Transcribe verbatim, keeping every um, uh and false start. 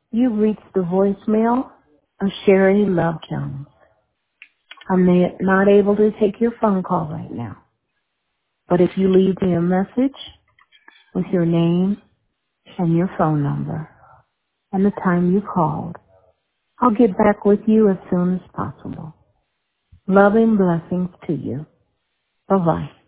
You've reached the voicemail of Sherry Love Jones. I'm na- not able to take your phone call right now, but if you leave me a message with your name and your phone number and the time you called, I'll get back with you as soon as possible. Loving blessings to you. Bye-bye.